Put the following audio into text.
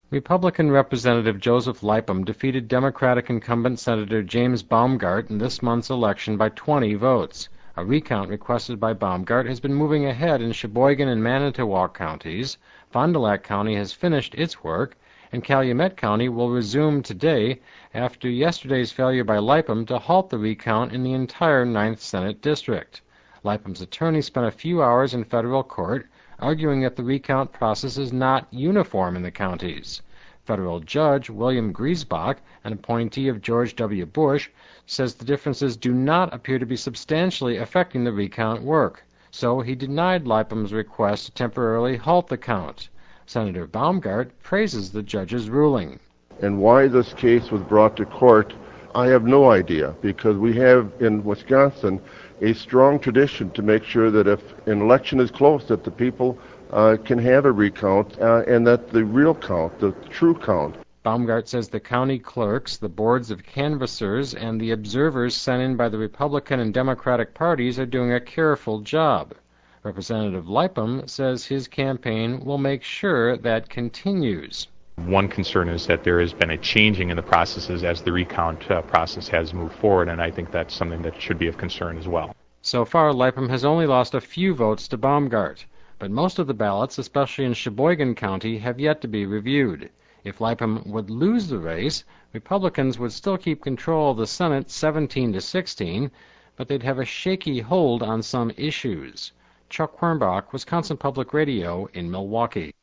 Republican Representative Joseph Lipham defeated Democratic incumbent Senator James Baumgart in this month's election by 20 votes. A recount requested by Baumgart has been moving ahead in Sheboygan and Manitowoc counties. Fond du Lac County has finished its work, and Calumet County will resume today after yesterday's failure by Lipham to halt the recount in the entire 9th Senate District. Lipham's attorney spent a few hours in federal court arguing that the recount process is not uniform in the counties. Federal Judge William Griesbach, an appointee of George W. Bush, says the differences do not appear to be substantially affecting the recount work, so he denied Lipham's request to temporarily halt the count. Senator Baumgart praises the judge's ruling. And why this case was brought to court, I have no idea, because we have in Wisconsin a strong tradition to make sure that if an election is close, that the people can have a recount and that the real count, the true count. Baumgart says the county clerks, the boards of canvassers, and the observers sent in by the Republican and Democratic parties are doing a careful job. Representative Lipham says his campaign will make sure that continues. One concern is that there has been a changing in the processes as the recount process has moved forward, and I think that's something that should be of concern as well. So far, Lipham has only lost a few votes to Baumgart, but most of the ballots, especially in Sheboygan County, have yet to be reviewed. If Lipham would lose the race, Republicans would still keep control of the Senate 17-16, but they'd have a shaky hold on some issues. Chuck Quirnbach, Wisconsin Public Radio in Milwaukee.